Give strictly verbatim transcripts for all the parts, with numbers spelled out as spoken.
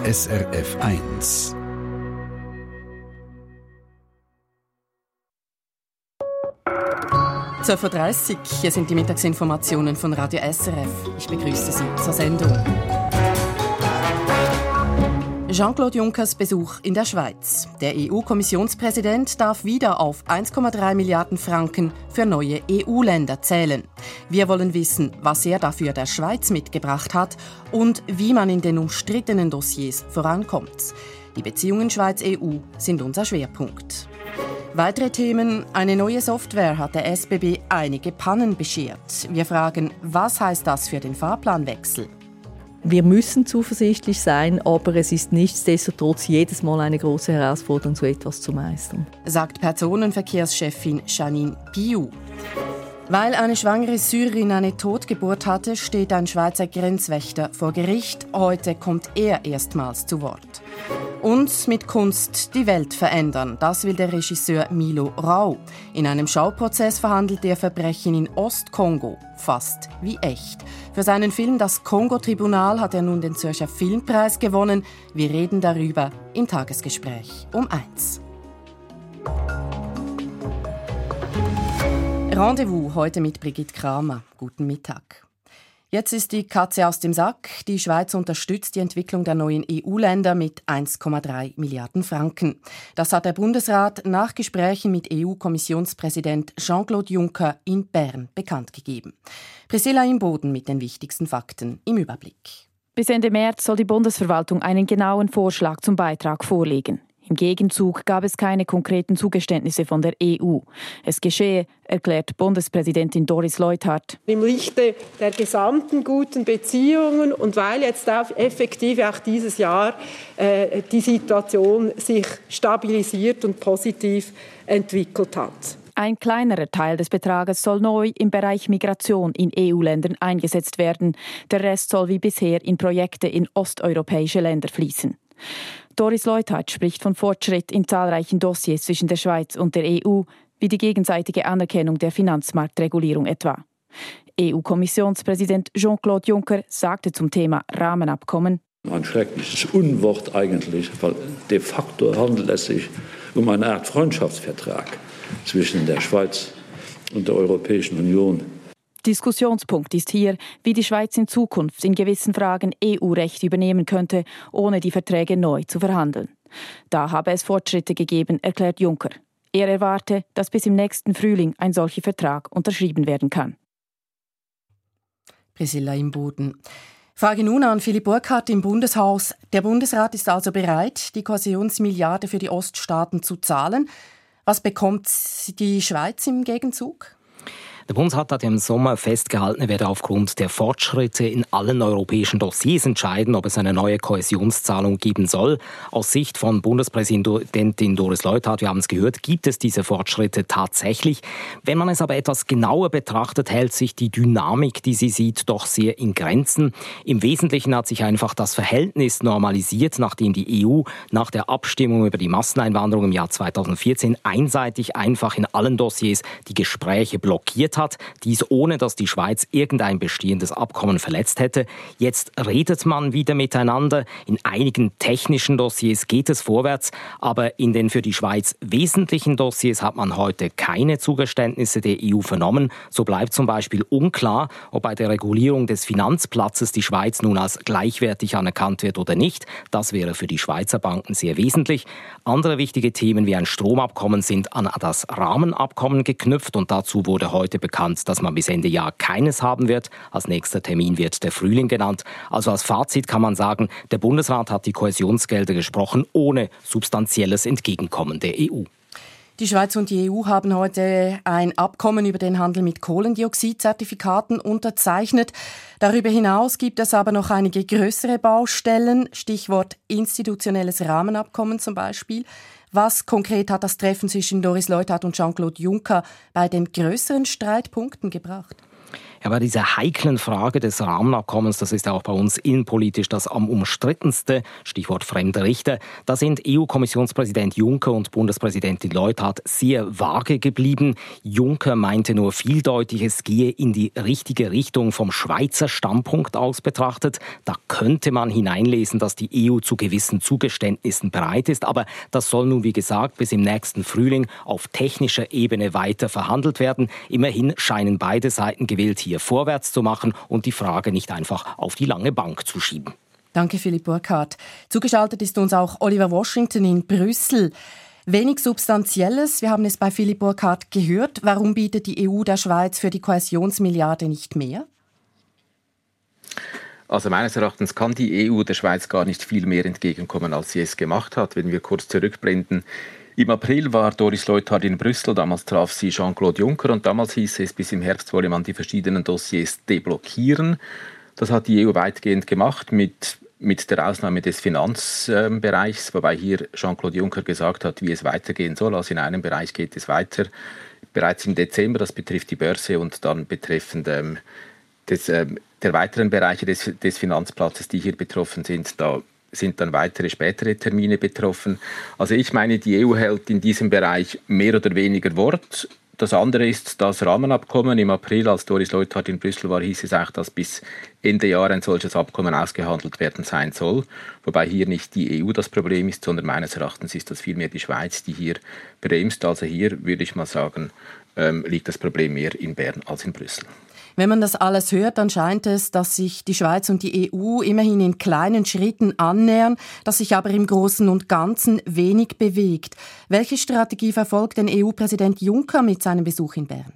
S R F eins. zwölf Uhr dreißig, hier sind die Mittagsinformationen von Radio S R F. Ich begrüße Sie zur Sendung. Jean-Claude Junckers Besuch in der Schweiz. Der E U-Kommissionspräsident darf wieder auf eins Komma drei Milliarden Franken für neue E U-Länder zählen. Wir wollen wissen, was er dafür der Schweiz mitgebracht hat und wie man in den umstrittenen Dossiers vorankommt. Die Beziehungen Schweiz-E U sind unser Schwerpunkt. Weitere Themen: Eine neue Software hat der S B B einige Pannen beschert. Wir fragen, was heißt das für den Fahrplanwechsel? Wir müssen zuversichtlich sein, aber es ist nichtsdestotrotz jedes Mal eine große Herausforderung, so etwas zu meistern, sagt Personenverkehrschefin Janine Piou. Weil eine schwangere Syrerin eine Totgeburt hatte, steht ein Schweizer Grenzwächter vor Gericht. Heute kommt er erstmals zu Wort. Und mit Kunst die Welt verändern. Das will der Regisseur Milo Rau. In einem Schauprozess verhandelt er Verbrechen in Ostkongo. Fast wie echt. Für seinen Film «Das Kongo-Tribunal» hat er nun den Zürcher Filmpreis gewonnen. Wir reden darüber im Tagesgespräch um eins. Rendezvous heute mit Brigitte Kramer. Guten Mittag. Jetzt ist die Katze aus dem Sack. Die Schweiz unterstützt die Entwicklung der neuen E U-Länder mit eins Komma drei Milliarden Franken. Das hat der Bundesrat nach Gesprächen mit E U-Kommissionspräsident Jean-Claude Juncker in Bern bekannt gegeben. Priscilla Imboden mit den wichtigsten Fakten im Überblick. Bis Ende März soll die Bundesverwaltung einen genauen Vorschlag zum Beitrag vorlegen. Im Gegenzug gab es keine konkreten Zugeständnisse von der E U. Es geschehe, erklärt Bundespräsidentin Doris Leuthard. Im Lichte der gesamten guten Beziehungen und weil jetzt auch effektiv auch dieses Jahr äh, die Situation sich stabilisiert und positiv entwickelt hat. Ein kleinerer Teil des Betrages soll neu im Bereich Migration in E U-Ländern eingesetzt werden. Der Rest soll wie bisher in Projekte in osteuropäische Länder fließen. Doris Leuthard spricht von Fortschritt in zahlreichen Dossiers zwischen der Schweiz und der E U, wie die gegenseitige Anerkennung der Finanzmarktregulierung etwa. E U-Kommissionspräsident Jean-Claude Juncker sagte zum Thema Rahmenabkommen: Ein schreckliches Unwort eigentlich, weil de facto handelt es sich um eine Art Freundschaftsvertrag zwischen der Schweiz und der Europäischen Union. Diskussionspunkt ist hier, wie die Schweiz in Zukunft in gewissen Fragen E U-Recht übernehmen könnte, ohne die Verträge neu zu verhandeln. Da habe es Fortschritte gegeben, erklärt Juncker. Er erwarte, dass bis im nächsten Frühling ein solcher Vertrag unterschrieben werden kann. Priscilla Imboden. Frage nun an Philipp Burkhardt im Bundeshaus. Der Bundesrat ist also bereit, die Kohäsionsmilliarde für die Oststaaten zu zahlen. Was bekommt die Schweiz im Gegenzug? Der Bundesrat hat im Sommer festgehalten, er werde aufgrund der Fortschritte in allen europäischen Dossiers entscheiden, ob es eine neue Kohäsionszahlung geben soll. Aus Sicht von Bundespräsidentin Doris Leuthard, wir haben es gehört, gibt es diese Fortschritte tatsächlich. Wenn man es aber etwas genauer betrachtet, hält sich die Dynamik, die sie sieht, doch sehr in Grenzen. Im Wesentlichen hat sich einfach das Verhältnis normalisiert, nachdem die E U nach der Abstimmung über die Masseneinwanderung im Jahr zweitausendvierzehn einseitig einfach in allen Dossiers die Gespräche blockiert hat. Dies ohne, dass die Schweiz irgendein bestehendes Abkommen verletzt hätte. Jetzt redet man wieder miteinander. In einigen technischen Dossiers geht es vorwärts, aber in den für die Schweiz wesentlichen Dossiers hat man heute keine Zugeständnisse der E U vernommen. So bleibt zum Beispiel unklar, ob bei der Regulierung des Finanzplatzes die Schweiz nun als gleichwertig anerkannt wird oder nicht. Das wäre für die Schweizer Banken sehr wesentlich. Andere wichtige Themen wie ein Stromabkommen sind an das Rahmenabkommen geknüpft und dazu wurde heute bekannt, dass man bis Ende Jahr keines haben wird. Als nächster Termin wird der Frühling genannt. Also als Fazit kann man sagen, der Bundesrat hat die Kohäsionsgelder gesprochen, ohne substanzielles Entgegenkommen der E U. Die Schweiz und die E U haben heute ein Abkommen über den Handel mit Kohlendioxidzertifikaten unterzeichnet. Darüber hinaus gibt es aber noch einige größere Baustellen, Stichwort institutionelles Rahmenabkommen zum Beispiel. Was konkret hat das Treffen zwischen Doris Leuthard und Jean-Claude Juncker bei den größeren Streitpunkten gebracht? Ja, bei dieser heiklen Frage des Rahmenabkommens, das ist auch bei uns innenpolitisch das am umstrittenste, Stichwort fremde Richter, da sind E U-Kommissionspräsident Juncker und Bundespräsidentin Leuthard sehr vage geblieben. Juncker meinte nur vieldeutig, es gehe in die richtige Richtung vom Schweizer Standpunkt aus betrachtet. Da könnte man hineinlesen, dass die E U zu gewissen Zugeständnissen bereit ist. Aber das soll nun, wie gesagt, bis im nächsten Frühling auf technischer Ebene weiter verhandelt werden. Immerhin scheinen beide Seiten gewillt, hier vorwärts zu machen und die Frage nicht einfach auf die lange Bank zu schieben. Danke, Philipp Burkhardt. Zugeschaltet ist uns auch Oliver Washington in Brüssel. Wenig Substanzielles, wir haben es bei Philipp Burkhardt gehört. Warum bietet die E U der Schweiz für die Kohäsionsmilliarde nicht mehr? Also meines Erachtens kann die E U der Schweiz gar nicht viel mehr entgegenkommen, als sie es gemacht hat. Wenn wir kurz zurückblenden, im April war Doris Leuthard in Brüssel, damals traf sie Jean-Claude Juncker und damals hieß es, bis im Herbst wolle man die verschiedenen Dossiers deblockieren. Das hat die E U weitgehend gemacht, mit, mit der Ausnahme des Finanzbereichs, wobei hier Jean-Claude Juncker gesagt hat, wie es weitergehen soll. Also in einem Bereich geht es weiter, bereits im Dezember, das betrifft die Börse und dann betreffend ähm, des, ähm, der weiteren Bereiche des, des Finanzplatzes, die hier betroffen sind, da sind dann weitere spätere Termine betroffen. Also ich meine, die E U hält in diesem Bereich mehr oder weniger Wort. Das andere ist das Rahmenabkommen. Im April, als Doris Leuthard in Brüssel war, hieß es auch, dass bis Ende Jahr ein solches Abkommen ausgehandelt werden sein soll. Wobei hier nicht die E U das Problem ist, sondern meines Erachtens ist das vielmehr die Schweiz, die hier bremst. Also hier würde ich mal sagen, ähm, liegt das Problem mehr in Bern als in Brüssel. Wenn man das alles hört, dann scheint es, dass sich die Schweiz und die E U immerhin in kleinen Schritten annähern, dass sich aber im Großen und Ganzen wenig bewegt. Welche Strategie verfolgt denn E U-Präsident Juncker mit seinem Besuch in Bern?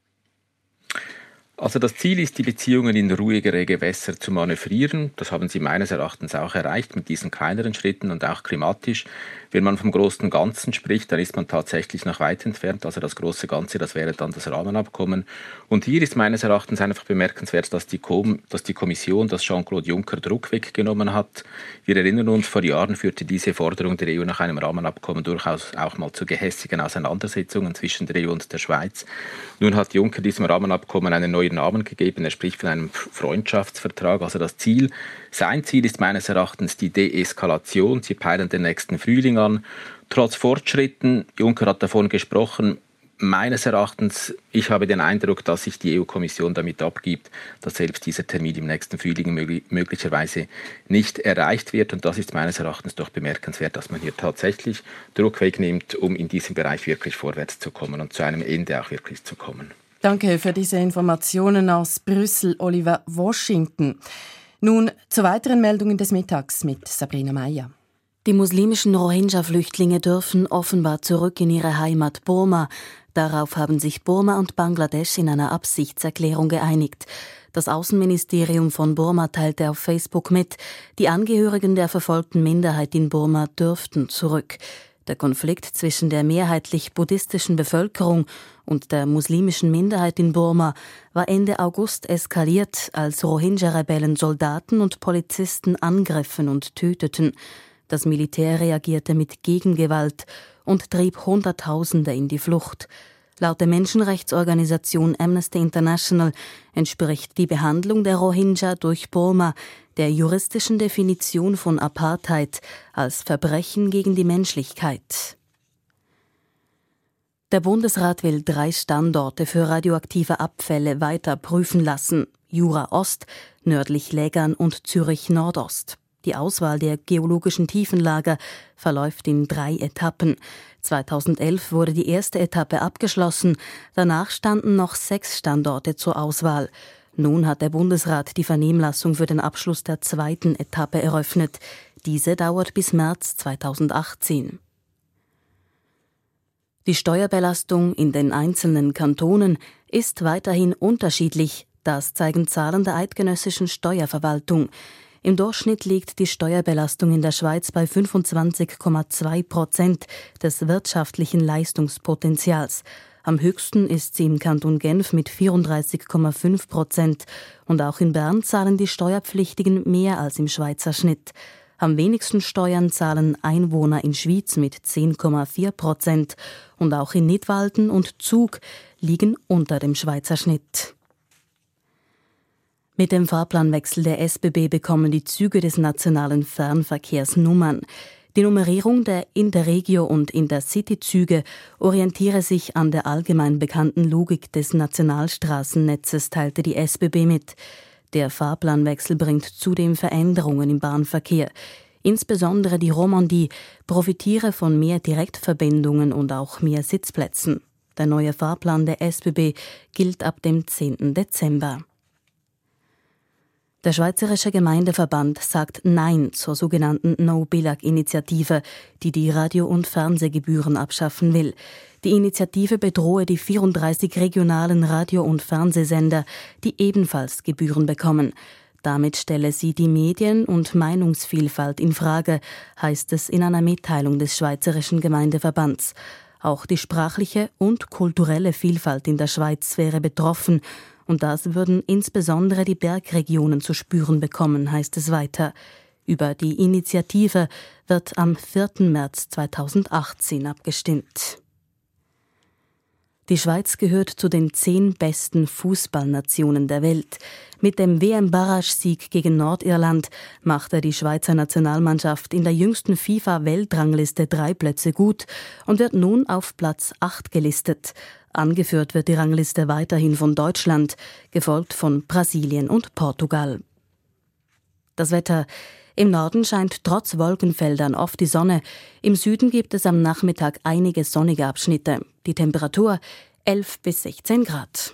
Also das Ziel ist, die Beziehungen in ruhigere Gewässer zu manövrieren. Das haben sie meines Erachtens auch erreicht mit diesen kleineren Schritten und auch klimatisch. Wenn man vom großen Ganzen spricht, dann ist man tatsächlich noch weit entfernt. Also das große Ganze, das wäre dann das Rahmenabkommen. Und hier ist meines Erachtens einfach bemerkenswert, dass die, Com- dass die Kommission, dass Jean-Claude Juncker Druck weggenommen hat. Wir erinnern uns, vor Jahren führte diese Forderung der E U nach einem Rahmenabkommen durchaus auch mal zu gehässigen Auseinandersetzungen zwischen der E U und der Schweiz. Nun hat Juncker diesem Rahmenabkommen einen neuen Namen gegeben. Er spricht von einem Freundschaftsvertrag. Also das Ziel, sein Ziel ist meines Erachtens die Deeskalation. Sie peilen den nächsten Frühling an. Trotz Fortschritten, Juncker hat davon gesprochen, meines Erachtens, ich habe den Eindruck, dass sich die E U-Kommission damit abgibt, dass selbst dieser Termin im nächsten Frühling möglich, möglicherweise nicht erreicht wird. Und das ist meines Erachtens doch bemerkenswert, dass man hier tatsächlich Druck wegnimmt, um in diesem Bereich wirklich vorwärts zu kommen und zu einem Ende auch wirklich zu kommen. Danke für diese Informationen aus Brüssel, Oliver Washington. Nun zu weiteren Meldungen des Mittags mit Sabrina Meyer. Die muslimischen Rohingya-Flüchtlinge dürfen offenbar zurück in ihre Heimat Burma. Darauf haben sich Burma und Bangladesch in einer Absichtserklärung geeinigt. Das Außenministerium von Burma teilte auf Facebook mit, die Angehörigen der verfolgten Minderheit in Burma dürften zurück. Der Konflikt zwischen der mehrheitlich buddhistischen Bevölkerung und der muslimischen Minderheit in Burma war Ende August eskaliert, als Rohingya-Rebellen Soldaten und Polizisten angriffen und töteten. Das Militär reagierte mit Gegengewalt und trieb Hunderttausende in die Flucht. Laut der Menschenrechtsorganisation Amnesty International entspricht die Behandlung der Rohingya durch Burma der juristischen Definition von Apartheid als Verbrechen gegen die Menschlichkeit. Der Bundesrat will drei Standorte für radioaktive Abfälle weiter prüfen lassen: Jura Ost, nördlich Lägern und Zürich Nordost. Die Auswahl der geologischen Tiefenlager verläuft in drei Etappen. zweitausendelf wurde die erste Etappe abgeschlossen. Danach standen noch sechs Standorte zur Auswahl. Nun hat der Bundesrat die Vernehmlassung für den Abschluss der zweiten Etappe eröffnet. Diese dauert bis März zweitausendachtzehn. Die Steuerbelastung in den einzelnen Kantonen ist weiterhin unterschiedlich. Das zeigen Zahlen der eidgenössischen Steuerverwaltung. Im Durchschnitt liegt die Steuerbelastung in der Schweiz bei fünfundzwanzig Komma zwei Prozent des wirtschaftlichen Leistungspotenzials. Am höchsten ist sie im Kanton Genf mit vierunddreißig Komma fünf Prozent. Und auch in Bern zahlen die Steuerpflichtigen mehr als im Schweizer Schnitt. Am wenigsten Steuern zahlen Einwohner in Schwyz mit zehn Komma vier Prozent. Und auch in Nidwalden und Zug liegen unter dem Schweizer Schnitt. Mit dem Fahrplanwechsel der S B B bekommen die Züge des nationalen Fernverkehrs Nummern. Die Nummerierung der Interregio- und Intercity-Züge orientiere sich an der allgemein bekannten Logik des Nationalstraßennetzes, teilte die S B B mit. Der Fahrplanwechsel bringt zudem Veränderungen im Bahnverkehr. Insbesondere die Romandie profitiere von mehr Direktverbindungen und auch mehr Sitzplätzen. Der neue Fahrplan der S B B gilt ab dem zehnten Dezember. Der Schweizerische Gemeindeverband sagt Nein zur sogenannten No-Billag-Initiative, die die Radio- und Fernsehgebühren abschaffen will. Die Initiative bedrohe die vierunddreißig regionalen Radio- und Fernsehsender, die ebenfalls Gebühren bekommen. Damit stelle sie die Medien- und Meinungsvielfalt in Frage, heißt es in einer Mitteilung des Schweizerischen Gemeindeverbands. Auch die sprachliche und kulturelle Vielfalt in der Schweiz wäre betroffen, und das würden insbesondere die Bergregionen zu spüren bekommen, heißt es weiter. Über die Initiative wird am vierten März zweitausendachtzehn abgestimmt. Die Schweiz gehört zu den zehn besten Fußballnationen der Welt. Mit dem W M-Barrage-Sieg gegen Nordirland machte die Schweizer Nationalmannschaft in der jüngsten FIFA-Weltrangliste drei Plätze gut und wird nun auf Platz acht gelistet. Angeführt wird die Rangliste weiterhin von Deutschland, gefolgt von Brasilien und Portugal. Das Wetter. Im Norden scheint trotz Wolkenfeldern oft die Sonne. Im Süden gibt es am Nachmittag einige sonnige Abschnitte. Die Temperatur elf bis sechzehn Grad.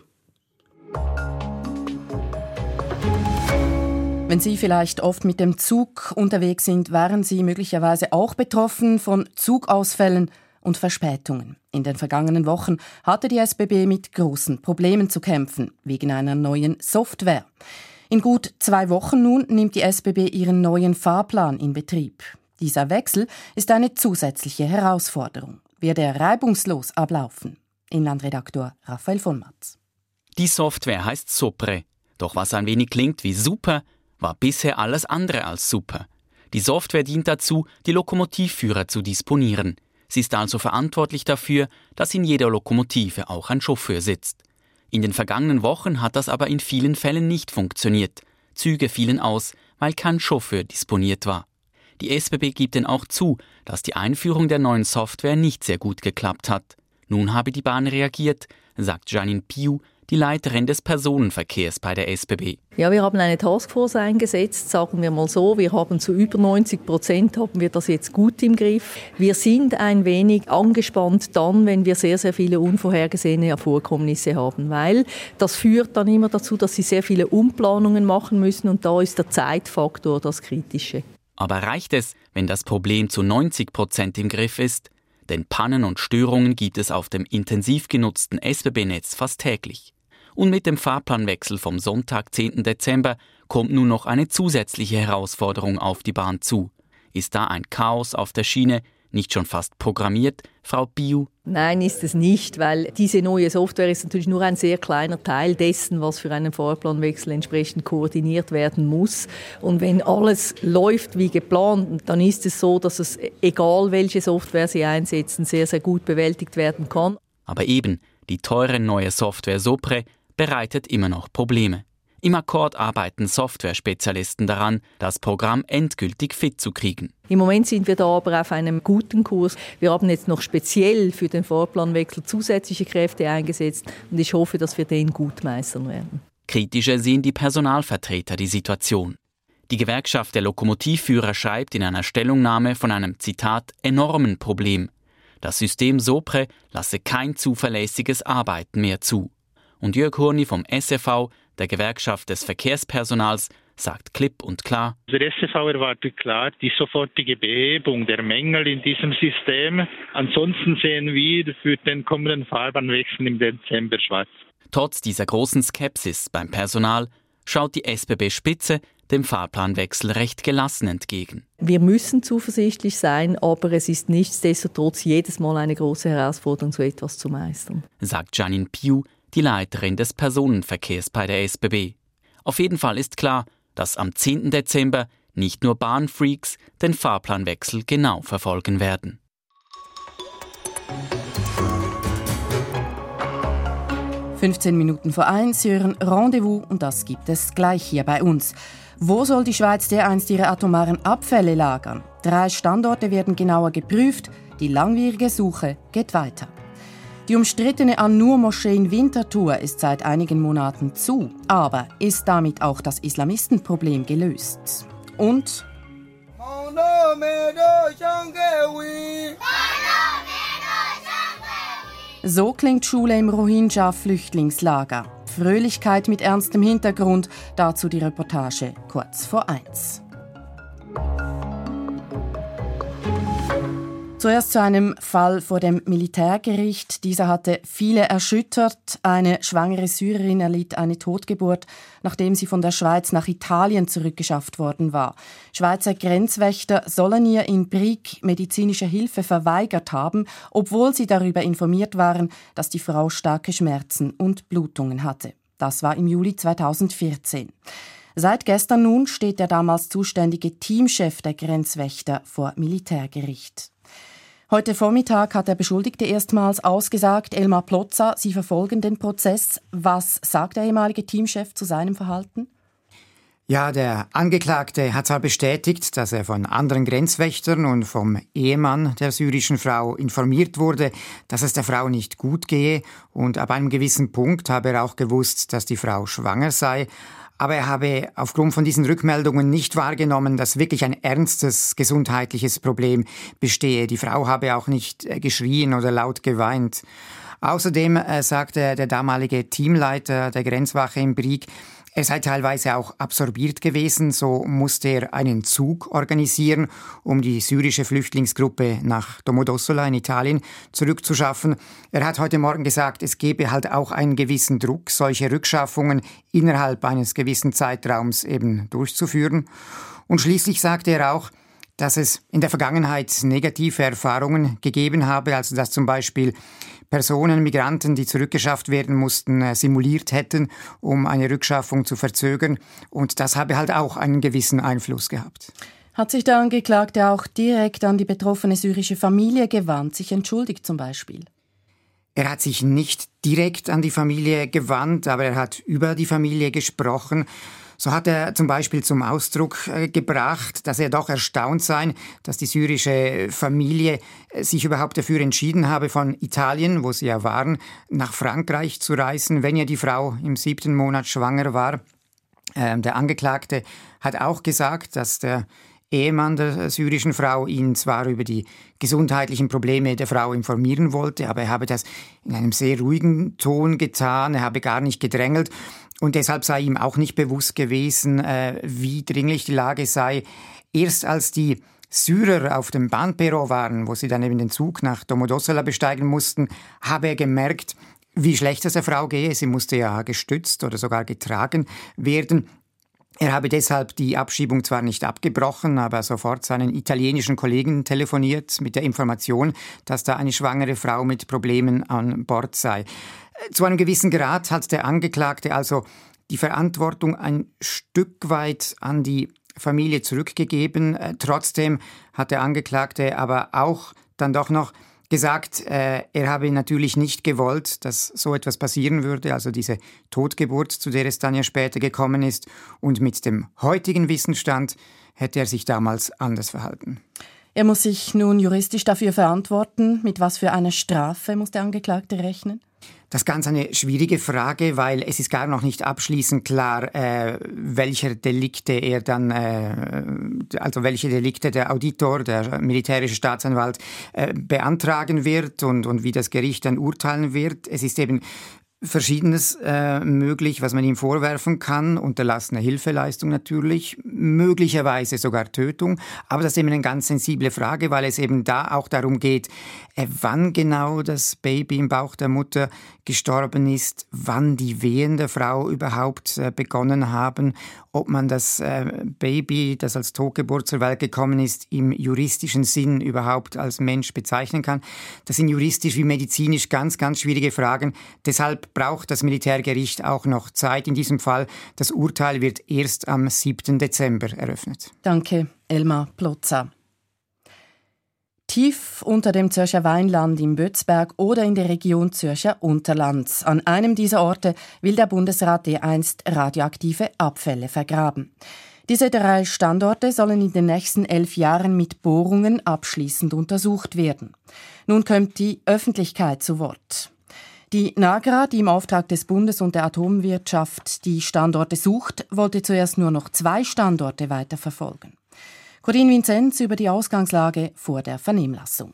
Wenn Sie vielleicht oft mit dem Zug unterwegs sind, waren Sie möglicherweise auch betroffen von Zugausfällen und Verspätungen. In den vergangenen Wochen hatte die S B B mit großen Problemen zu kämpfen, wegen einer neuen Software. In gut zwei Wochen nun nimmt die S B B ihren neuen Fahrplan in Betrieb. Dieser Wechsel ist eine zusätzliche Herausforderung. Wird er reibungslos ablaufen? Inlandredaktor Raphael von Matz. Die Software heißt Sopre. Doch was ein wenig klingt wie super, war bisher alles andere als super. Die Software dient dazu, die Lokomotivführer zu disponieren. Sie ist also verantwortlich dafür, dass in jeder Lokomotive auch ein Chauffeur sitzt. In den vergangenen Wochen hat das aber in vielen Fällen nicht funktioniert. Züge fielen aus, weil kein Chauffeur disponiert war. Die S B B gibt denn auch zu, dass die Einführung der neuen Software nicht sehr gut geklappt hat. Nun habe die Bahn reagiert, sagt Janine Piu, die Leiterin des Personenverkehrs bei der S B B. Ja, wir haben eine Taskforce eingesetzt, sagen wir mal so. Wir haben zu über neunzig Prozent haben wir das jetzt gut im Griff. Wir sind ein wenig angespannt dann, wenn wir sehr, sehr viele unvorhergesehene Vorkommnisse haben, weil das führt dann immer dazu, dass sie sehr viele Umplanungen machen müssen und da ist der Zeitfaktor das Kritische. Aber reicht es, wenn das Problem zu neunzig Prozent im Griff ist? Denn Pannen und Störungen gibt es auf dem intensiv genutzten S B B-Netz fast täglich. Und mit dem Fahrplanwechsel vom Sonntag, zehnten Dezember, kommt nun noch eine zusätzliche Herausforderung auf die Bahn zu. Ist da ein Chaos auf der Schiene nicht schon fast programmiert, Frau Piu? Nein, ist es nicht, weil diese neue Software ist natürlich nur ein sehr kleiner Teil dessen, was für einen Fahrplanwechsel entsprechend koordiniert werden muss. Und wenn alles läuft wie geplant, dann ist es so, dass es, egal welche Software Sie einsetzen, sehr, sehr gut bewältigt werden kann. Aber eben, die teure neue Software Sopre bereitet immer noch Probleme. Im Akkord arbeiten Software-Spezialisten daran, das Programm endgültig fit zu kriegen. Im Moment sind wir da aber auf einem guten Kurs. Wir haben jetzt noch speziell für den Fahrplanwechsel zusätzliche Kräfte eingesetzt und ich hoffe, dass wir den gut meistern werden. Kritischer sehen die Personalvertreter die Situation. Die Gewerkschaft der Lokomotivführer schreibt in einer Stellungnahme von einem, Zitat, enormen Problem. Das System Sopre lasse kein zuverlässiges Arbeiten mehr zu. Und Jörg Hurni vom S F V, der Gewerkschaft des Verkehrspersonals, sagt klipp und klar: Der S F V erwartet klar die sofortige Behebung der Mängel in diesem System. Ansonsten sehen wir für den kommenden Fahrbahnwechsel im Dezember schwarz. Trotz dieser großen Skepsis beim Personal schaut die S B B-Spitze dem Fahrplanwechsel recht gelassen entgegen. Wir müssen zuversichtlich sein, aber es ist nichtsdestotrotz jedes Mal eine große Herausforderung, so etwas zu meistern, sagt Janine Piu, die Leiterin des Personenverkehrs bei der S B B. Auf jeden Fall ist klar, dass am zehnten Dezember nicht nur Bahnfreaks den Fahrplanwechsel genau verfolgen werden. fünfzehn Minuten vor eins, Sie hören Rendezvous und das gibt es gleich hier bei uns. Wo soll die Schweiz dereinst ihre atomaren Abfälle lagern? Drei Standorte werden genauer geprüft, die langwierige Suche geht weiter. Die umstrittene An-Nur-Moschee in Winterthur ist seit einigen Monaten zu. Aber ist damit auch das Islamistenproblem gelöst? Und so klingt Schule im Rohingya-Flüchtlingslager. Fröhlichkeit mit ernstem Hintergrund, dazu die Reportage kurz vor eins. Zuerst zu einem Fall vor dem Militärgericht. Dieser hatte viele erschüttert. Eine schwangere Syrerin erlitt eine Totgeburt, nachdem sie von der Schweiz nach Italien zurückgeschafft worden war. Schweizer Grenzwächter sollen ihr in Brieg medizinische Hilfe verweigert haben, obwohl sie darüber informiert waren, dass die Frau starke Schmerzen und Blutungen hatte. Das war im Juli zweitausendvierzehn. Seit gestern nun steht der damals zuständige Teamchef der Grenzwächter vor Militärgericht. Heute Vormittag hat der Beschuldigte erstmals ausgesagt. Elmar Plotza, Sie verfolgen den Prozess. Was sagt der ehemalige Teamchef zu seinem Verhalten? Ja, der Angeklagte hat zwar bestätigt, dass er von anderen Grenzwächtern und vom Ehemann der syrischen Frau informiert wurde, dass es der Frau nicht gut gehe, und ab einem gewissen Punkt habe er auch gewusst, dass die Frau schwanger sei. Aber er habe aufgrund von diesen Rückmeldungen nicht wahrgenommen, dass wirklich ein ernstes gesundheitliches Problem bestehe. Die Frau habe auch nicht geschrien oder laut geweint. Außerdem äh, sagte der damalige Teamleiter der Grenzwache in Brieg, er sei teilweise auch absorbiert gewesen, so musste er einen Zug organisieren, um die syrische Flüchtlingsgruppe nach Domodossola in Italien zurückzuschaffen. Er hat heute Morgen gesagt, es gebe halt auch einen gewissen Druck, solche Rückschaffungen innerhalb eines gewissen Zeitraums eben durchzuführen. Und schließlich sagte er auch, dass es in der Vergangenheit negative Erfahrungen gegeben habe, also dass zum Beispiel Personen, Migranten, die zurückgeschafft werden mussten, simuliert hätten, um eine Rückschaffung zu verzögern. Und das habe halt auch einen gewissen Einfluss gehabt. Hat sich der Angeklagte auch direkt an die betroffene syrische Familie gewandt, sich entschuldigt zum Beispiel? Er hat sich nicht direkt an die Familie gewandt, aber er hat über die Familie gesprochen. So hat er zum Beispiel zum Ausdruck äh, gebracht, dass er doch erstaunt sei, dass die syrische Familie äh, sich überhaupt dafür entschieden habe, von Italien, wo sie ja waren, nach Frankreich zu reisen, wenn ja die Frau im siebten Monat schwanger war. Ähm, der Angeklagte hat auch gesagt, dass der Ehemann der syrischen Frau ihn zwar über die gesundheitlichen Probleme der Frau informieren wollte, aber er habe das in einem sehr ruhigen Ton getan, er habe gar nicht gedrängelt. Und deshalb sei ihm auch nicht bewusst gewesen, äh, wie dringlich die Lage sei. Erst als die Syrer auf dem Bahnperron waren, wo sie dann eben den Zug nach Domodossola besteigen mussten, habe er gemerkt, wie schlecht es der Frau gehe. Sie musste ja gestützt oder sogar getragen werden. Er habe deshalb die Abschiebung zwar nicht abgebrochen, aber sofort seinen italienischen Kollegen telefoniert mit der Information, dass da eine schwangere Frau mit Problemen an Bord sei. Zu einem gewissen Grad hat der Angeklagte also die Verantwortung ein Stück weit an die Familie zurückgegeben. Trotzdem hat der Angeklagte aber auch dann doch noch gesagt, er habe natürlich nicht gewollt, dass so etwas passieren würde, also diese Totgeburt, zu der es dann ja später gekommen ist. Und mit dem heutigen Wissensstand hätte er sich damals anders verhalten. Er muss sich nun juristisch dafür verantworten. Mit was für einer Strafe muss der Angeklagte rechnen? Das ist ganz eine schwierige Frage, weil es ist gar noch nicht abschließend klar, äh, welcher Delikte er dann, äh, also welche Delikte der Auditor, der militärische Staatsanwalt, äh, beantragen wird und, und wie das Gericht dann urteilen wird. Es ist eben Verschiedenes äh, möglich, was man ihm vorwerfen kann. Unterlassene Hilfeleistung natürlich, möglicherweise sogar Tötung. Aber das ist eben eine ganz sensible Frage, weil es eben da auch darum geht, äh, wann genau das Baby im Bauch der Mutter gestorben ist, wann die Wehen der Frau überhaupt äh, begonnen haben, ob man das äh, Baby, das als Totgeburt zur Welt gekommen ist, im juristischen Sinn überhaupt als Mensch bezeichnen kann. Das sind juristisch wie medizinisch ganz, ganz schwierige Fragen. Deshalb braucht das Militärgericht auch noch Zeit in diesem Fall. Das Urteil wird erst am siebten Dezember eröffnet. Danke, Elmar Plotza. tief unter dem Zürcher Weinland im Bötzberg oder in der Region Zürcher Unterland. An einem dieser Orte will der Bundesrat dereinst radioaktive Abfälle vergraben. Diese drei Standorte sollen in den nächsten elf Jahren mit Bohrungen abschließend untersucht werden. Nun kommt die Öffentlichkeit zu Wort. Die NAGRA, die im Auftrag des Bundes und der Atomwirtschaft die Standorte sucht, wollte zuerst nur noch zwei Standorte weiterverfolgen. Corinne Vinzenz über die Ausgangslage vor der Vernehmlassung.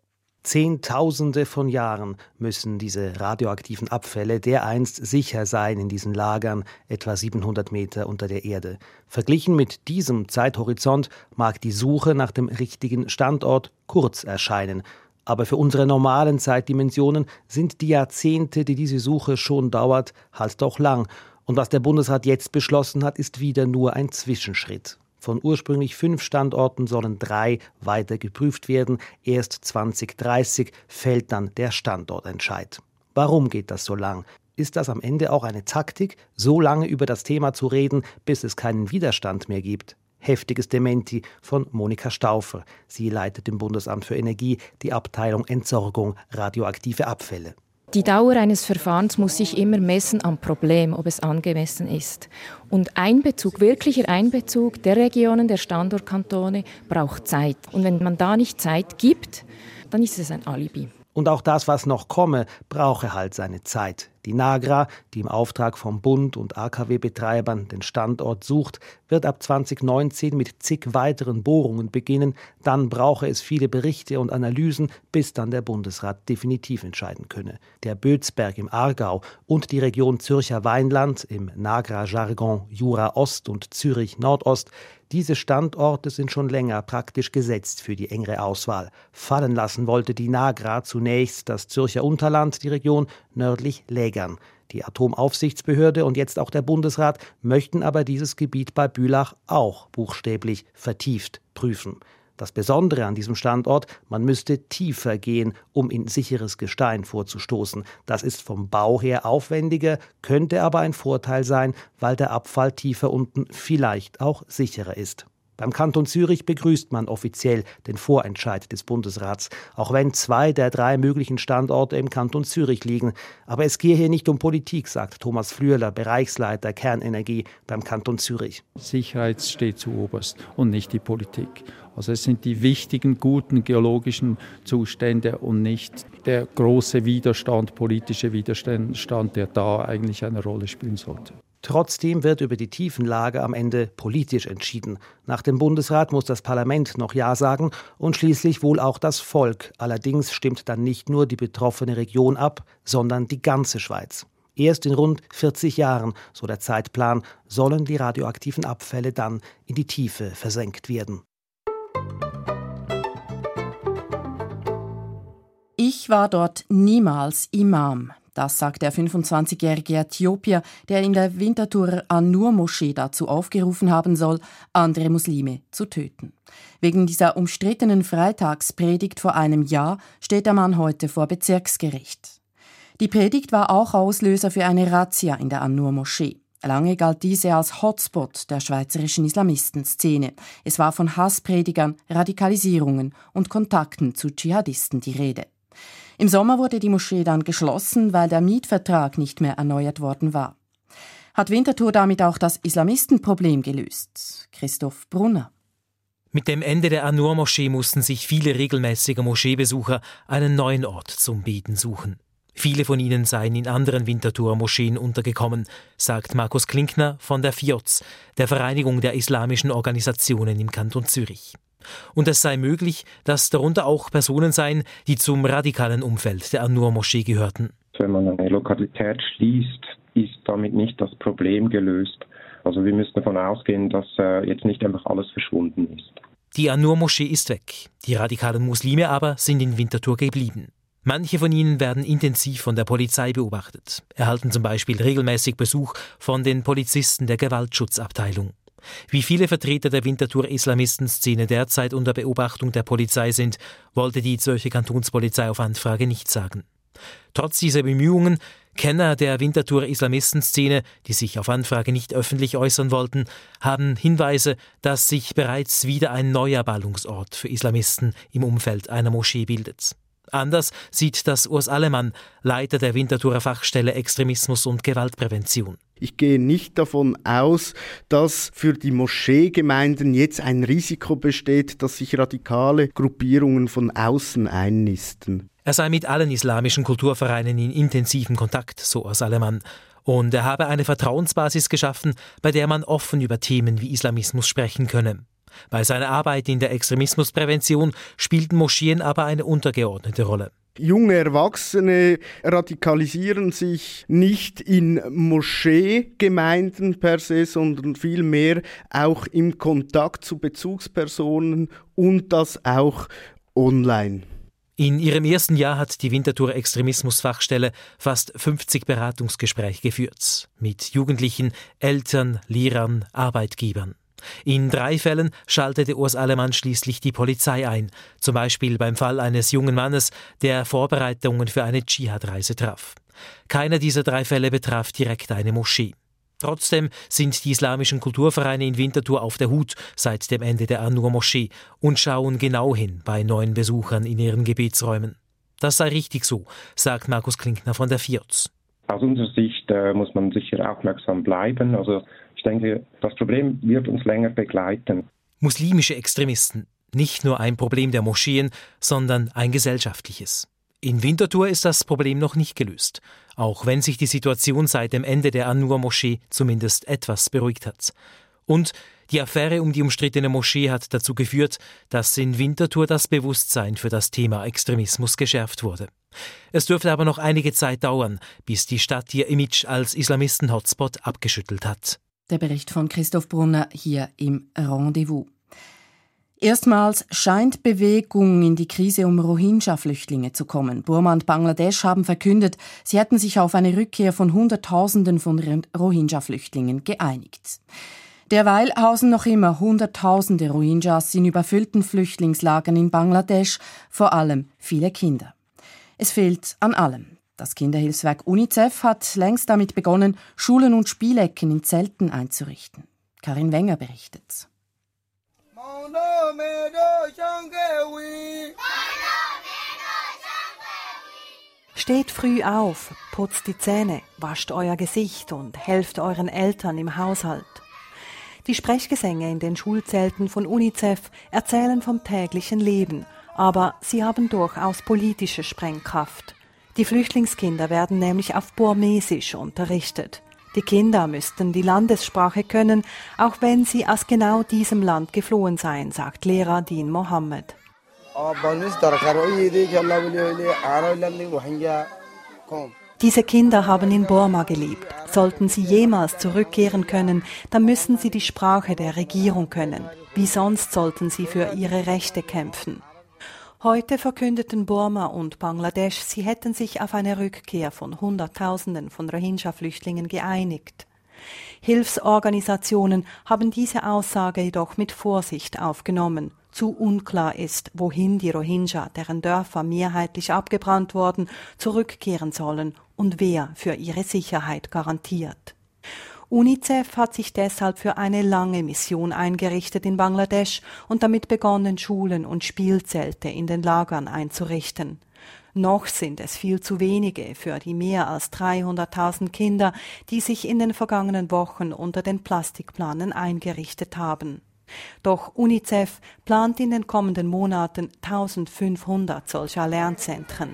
Zehntausende von Jahren müssen diese radioaktiven Abfälle dereinst sicher sein in diesen Lagern, etwa siebenhundert Meter unter der Erde. Verglichen mit diesem Zeithorizont mag die Suche nach dem richtigen Standort kurz erscheinen. Aber für unsere normalen Zeitdimensionen sind die Jahrzehnte, die diese Suche schon dauert, halt doch lang. Und was der Bundesrat jetzt beschlossen hat, ist wieder nur ein Zwischenschritt. Von ursprünglich fünf Standorten sollen drei weiter geprüft werden. Erst zwanzig dreißig fällt dann der Standortentscheid. Warum geht das so lang? Ist das am Ende auch eine Taktik, so lange über das Thema zu reden, bis es keinen Widerstand mehr gibt? Heftiges Dementi von Monika Stauffer. Sie leitet im Bundesamt für Energie die Abteilung Entsorgung radioaktive Abfälle. Die Dauer eines Verfahrens muss sich immer messen am Problem, ob es angemessen ist. Und Einbezug, wirklicher Einbezug der Regionen, der Standortkantone braucht Zeit. Und wenn man da nicht Zeit gibt, dann ist es ein Alibi. Und auch das, was noch komme, brauche halt seine Zeit. Die NAGRA, die im Auftrag vom Bund und A K W-Betreibern den Standort sucht, wird ab zwanzig neunzehn mit zig weiteren Bohrungen beginnen. Dann brauche es viele Berichte und Analysen, bis dann der Bundesrat definitiv entscheiden könne. Der Bötzberg im Aargau und die Region Zürcher Weinland, im NAGRA-Jargon Jura Ost und Zürich Nordost, diese Standorte sind schon länger praktisch gesetzt für die engere Auswahl. Fallen lassen wollte die NAGRA zunächst das Zürcher Unterland, die Region nördlich Lägern. Die Atomaufsichtsbehörde und jetzt auch der Bundesrat möchten aber dieses Gebiet bei Bülach auch buchstäblich vertieft prüfen. Das Besondere an diesem Standort, man müsste tiefer gehen, um in sicheres Gestein vorzustoßen. Das ist vom Bau her aufwendiger, könnte aber ein Vorteil sein, weil der Abfall tiefer unten vielleicht auch sicherer ist. Beim Kanton Zürich begrüßt man offiziell den Vorentscheid des Bundesrats, auch wenn zwei der drei möglichen Standorte im Kanton Zürich liegen. Aber es gehe hier nicht um Politik, sagt Thomas Flürler, Bereichsleiter Kernenergie beim Kanton Zürich. Sicherheit steht zuoberst und nicht die Politik. Also es sind die wichtigen, guten geologischen Zustände und nicht der große Widerstand, politische Widerstand, der da eigentlich eine Rolle spielen sollte. Trotzdem wird über die Tiefenlage am Ende politisch entschieden. Nach dem Bundesrat muss das Parlament noch Ja sagen und schließlich wohl auch das Volk. Allerdings stimmt dann nicht nur die betroffene Region ab, sondern die ganze Schweiz. Erst in rund vierzig Jahren, so der Zeitplan, sollen die radioaktiven Abfälle dann in die Tiefe versenkt werden. Ich war dort niemals Imam. Das sagt der fünfundzwanzigjährige Äthiopier, der in der Winterthurer An-Nur-Moschee dazu aufgerufen haben soll, andere Muslime zu töten. Wegen dieser umstrittenen Freitagspredigt vor einem Jahr steht der Mann heute vor Bezirksgericht. Die Predigt war auch Auslöser für eine Razzia in der An-Nur-Moschee. Lange galt diese als Hotspot der schweizerischen Islamistenszene. Es war von Hasspredigern, Radikalisierungen und Kontakten zu Dschihadisten die Rede. Im Sommer wurde die Moschee dann geschlossen, weil der Mietvertrag nicht mehr erneuert worden war. Hat Winterthur damit auch das Islamistenproblem gelöst? Christoph Brunner. Mit dem Ende der An-Nur-Moschee mussten sich viele regelmäßige Moscheebesucher einen neuen Ort zum Beten suchen. Viele von ihnen seien in anderen Winterthurer Moscheen untergekommen, sagt Markus Klinkner von der F I O Z, der Vereinigung der islamischen Organisationen im Kanton Zürich. Und es sei möglich, dass darunter auch Personen seien, die zum radikalen Umfeld der An-Nur-Moschee gehörten. Wenn man eine Lokalität schließt, ist damit nicht das Problem gelöst. Also wir müssen davon ausgehen, dass äh, jetzt nicht einfach alles verschwunden ist. Die An-Nur-Moschee ist weg, die radikalen Muslime aber sind in Winterthur geblieben. Manche von ihnen werden intensiv von der Polizei beobachtet, erhalten zum Beispiel regelmäßig Besuch von den Polizisten der Gewaltschutzabteilung. Wie viele Vertreter der Winterthurer Islamistenszene derzeit unter Beobachtung der Polizei sind, wollte die Zürcher Kantonspolizei auf Anfrage nicht sagen. Trotz dieser Bemühungen Kenner der Winterthurer Islamistenszene, die sich auf Anfrage nicht öffentlich äußern wollten, haben Hinweise, dass sich bereits wieder ein neuer Ballungsort für Islamisten im Umfeld einer Moschee bildet. Anders sieht das Urs Allemann, Leiter der Winterthurer Fachstelle Extremismus und Gewaltprävention. Ich gehe nicht davon aus, dass für die Moscheegemeinden jetzt ein Risiko besteht, dass sich radikale Gruppierungen von außen einnisten. Er sei mit allen islamischen Kulturvereinen in intensivem Kontakt, so Urs Allemann. Und er habe eine Vertrauensbasis geschaffen, bei der man offen über Themen wie Islamismus sprechen könne. Bei seiner Arbeit in der Extremismusprävention spielten Moscheen aber eine untergeordnete Rolle. Junge Erwachsene radikalisieren sich nicht in Moscheegemeinden per se, sondern vielmehr auch im Kontakt zu Bezugspersonen und das auch online. In ihrem ersten Jahr hat die Winterthurer Extremismusfachstelle fast fünfzig Beratungsgespräche geführt. Mit Jugendlichen, Eltern, Lehrern, Arbeitgebern. In drei Fällen schaltete Urs Allemann schließlich die Polizei ein, zum Beispiel beim Fall eines jungen Mannes, der Vorbereitungen für eine Dschihad-Reise traf. Keiner dieser drei Fälle betraf direkt eine Moschee. Trotzdem sind die islamischen Kulturvereine in Winterthur auf der Hut seit dem Ende der An-Nur-Moschee und schauen genau hin bei neuen Besuchern in ihren Gebetsräumen. Das sei richtig so, sagt Markus Klinkner von der F I O Z. Aus unserer Sicht äh, muss man sicher aufmerksam bleiben. Also ich denke, das Problem wird uns länger begleiten. Muslimische Extremisten. Nicht nur ein Problem der Moscheen, sondern ein gesellschaftliches. In Winterthur ist das Problem noch nicht gelöst, auch wenn sich die Situation seit dem Ende der An-Nur-Moschee zumindest etwas beruhigt hat. Und die Affäre um die umstrittene Moschee hat dazu geführt, dass in Winterthur das Bewusstsein für das Thema Extremismus geschärft wurde. Es dürfte aber noch einige Zeit dauern, bis die Stadt ihr Image als Islamisten-Hotspot abgeschüttelt hat. Der Bericht von Christoph Brunner hier im Rendezvous. Erstmals scheint Bewegung in die Krise um Rohingya-Flüchtlinge zu kommen. Burma und Bangladesch haben verkündet, sie hätten sich auf eine Rückkehr von Hunderttausenden von Rohingya-Flüchtlingen geeinigt. Derweil hausen noch immer Hunderttausende Rohingyas in überfüllten Flüchtlingslagern in Bangladesch, vor allem viele Kinder. Es fehlt an allem. Das Kinderhilfswerk UNICEF hat längst damit begonnen, Schulen und Spielecken in Zelten einzurichten. Karin Wenger berichtet. Steht früh auf, putzt die Zähne, wascht euer Gesicht und helft euren Eltern im Haushalt. Die Sprechgesänge in den Schulzelten von UNICEF erzählen vom täglichen Leben, aber sie haben durchaus politische Sprengkraft. Die Flüchtlingskinder werden nämlich auf Burmesisch unterrichtet. Die Kinder müssten die Landessprache können, auch wenn sie aus genau diesem Land geflohen seien, sagt Lehrer Din Mohammed. Diese Kinder haben in Burma gelebt. Sollten sie jemals zurückkehren können, dann müssen sie die Sprache der Regierung können. Wie sonst sollten sie für ihre Rechte kämpfen. Heute verkündeten Burma und Bangladesch, sie hätten sich auf eine Rückkehr von Hunderttausenden von Rohingya-Flüchtlingen geeinigt. Hilfsorganisationen haben diese Aussage jedoch mit Vorsicht aufgenommen. Zu unklar ist, wohin die Rohingya, deren Dörfer mehrheitlich abgebrannt wurden, zurückkehren sollen und wer für ihre Sicherheit garantiert. UNICEF hat sich deshalb für eine lange Mission eingerichtet in Bangladesch und damit begonnen, Schulen und Spielzelte in den Lagern einzurichten. Noch sind es viel zu wenige für die mehr als dreihunderttausend Kinder, die sich in den vergangenen Wochen unter den Plastikplanen eingerichtet haben. Doch UNICEF plant in den kommenden Monaten eintausendfünfhundert solcher Lernzentren.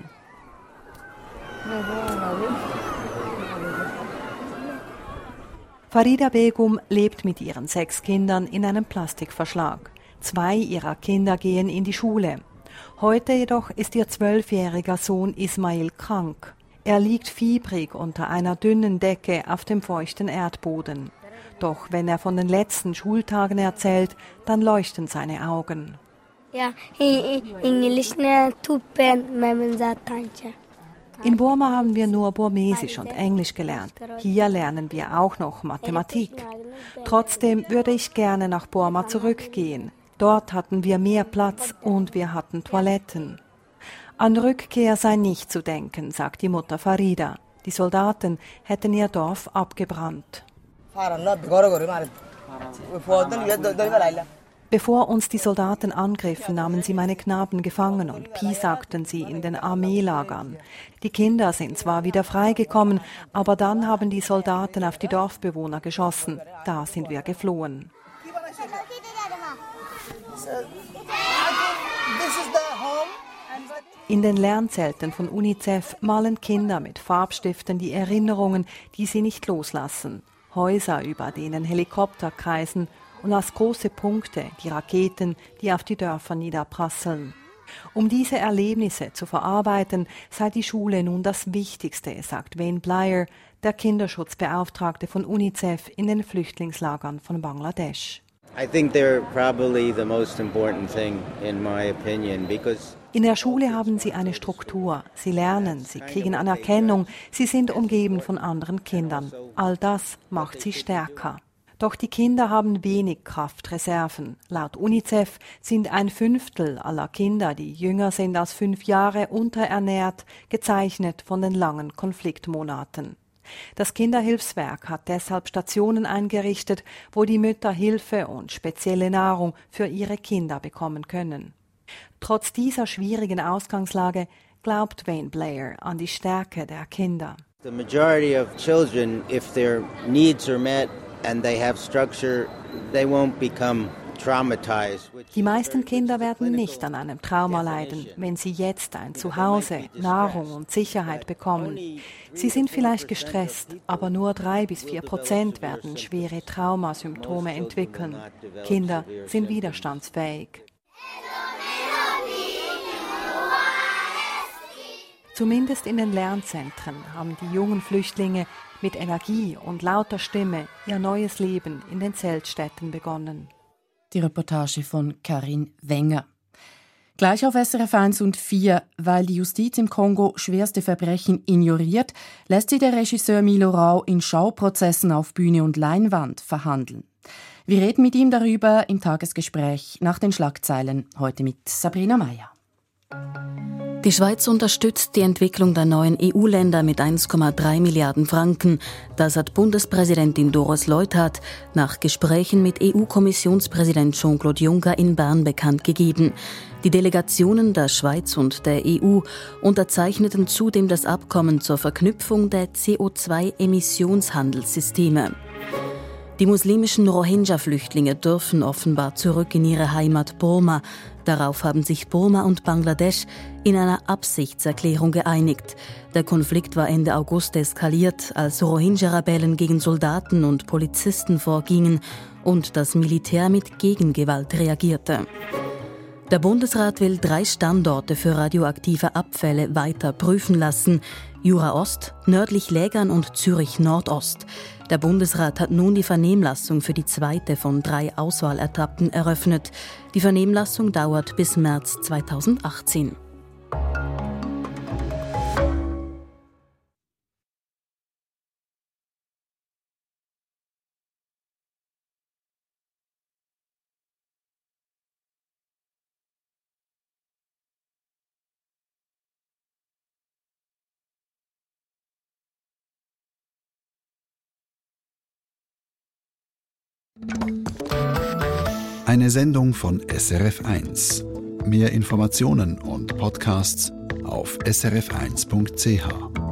Farida Begum lebt mit ihren sechs Kindern in einem Plastikverschlag. Zwei ihrer Kinder gehen in die Schule. Heute jedoch ist ihr zwölfjähriger Sohn Ismail krank. Er liegt fiebrig unter einer dünnen Decke auf dem feuchten Erdboden. Doch wenn er von den letzten Schultagen erzählt, dann leuchten seine Augen. Ja, Englisch ne tupen memenzatanche. In Burma haben wir nur Burmesisch und Englisch gelernt. Hier lernen wir auch noch Mathematik. Trotzdem würde ich gerne nach Burma zurückgehen. Dort hatten wir mehr Platz und wir hatten Toiletten. An Rückkehr sei nicht zu denken, sagt die Mutter Farida. Die Soldaten hätten ihr Dorf abgebrannt. Bevor uns die Soldaten angriffen, nahmen sie meine Knaben gefangen und piesagten sie in den Armeelagern. Die Kinder sind zwar wieder freigekommen, aber dann haben die Soldaten auf die Dorfbewohner geschossen. Da sind wir geflohen. In den Lernzelten von UNICEF malen Kinder mit Farbstiften die Erinnerungen, die sie nicht loslassen. Häuser, über denen Helikopter kreisen, und als große Punkte die Raketen, die auf die Dörfer niederprasseln. Um diese Erlebnisse zu verarbeiten, sei die Schule nun das Wichtigste, sagt Wayne Blyer, der Kinderschutzbeauftragte von UNICEF in den Flüchtlingslagern von Bangladesch. I think they're probably the most important thing in my opinion because in der Schule haben sie eine Struktur, sie lernen, sie kriegen Anerkennung, sie sind umgeben von anderen Kindern. All das macht sie stärker. Doch die Kinder haben wenig Kraftreserven. Laut UNICEF sind ein Fünftel aller Kinder, die jünger sind als fünf Jahre, unterernährt, gezeichnet von den langen Konfliktmonaten. Das Kinderhilfswerk hat deshalb Stationen eingerichtet, wo die Mütter Hilfe und spezielle Nahrung für ihre Kinder bekommen können. Trotz dieser schwierigen Ausgangslage glaubt Wayne Blyer an die Stärke der Kinder. The majority of children, if their needs are met and they have structure, they won't become traumatized. Die meisten Kinder werden nicht an einem Trauma leiden, wenn sie jetzt ein Zuhause, Nahrung und Sicherheit bekommen. Sie sind vielleicht gestresst, aber nur drei bis vier Prozent werden schwere Traumasymptome entwickeln. Kinder sind widerstandsfähig. Zumindest in den Lernzentren haben die jungen Flüchtlinge mit Energie und lauter Stimme ihr neues Leben in den Zeltstätten begonnen. Die Reportage von Karin Wenger. Gleich auf S R F eins und vier, weil die Justiz im Kongo schwerste Verbrechen ignoriert, lässt sie der Regisseur Milo Rau in Schauprozessen auf Bühne und Leinwand verhandeln. Wir reden mit ihm darüber im Tagesgespräch nach den Schlagzeilen, heute mit Sabrina Meyer. Die Schweiz unterstützt die Entwicklung der neuen E U-Länder mit eins Komma drei Milliarden Franken. Das hat Bundespräsidentin Doris Leuthard nach Gesprächen mit E U-Kommissionspräsident Jean-Claude Juncker in Bern bekannt gegeben. Die Delegationen der Schweiz und der E U unterzeichneten zudem das Abkommen zur Verknüpfung der C O zwei Emissionshandelssysteme. Die muslimischen Rohingya-Flüchtlinge dürfen offenbar zurück in ihre Heimat Burma. Darauf haben sich Burma und Bangladesch in einer Absichtserklärung geeinigt. Der Konflikt war Ende August eskaliert, als Rohingya-Rebellen gegen Soldaten und Polizisten vorgingen und das Militär mit Gegengewalt reagierte. Der Bundesrat will drei Standorte für radioaktive Abfälle weiter prüfen lassen. Jura Ost, nördlich Lägern und Zürich Nordost. Der Bundesrat hat nun die Vernehmlassung für die zweite von drei Auswahletappen eröffnet. Die Vernehmlassung dauert bis März zweitausendachtzehn. Eine Sendung von S R F eins. Mehr Informationen und Podcasts auf s r f eins punkt c h.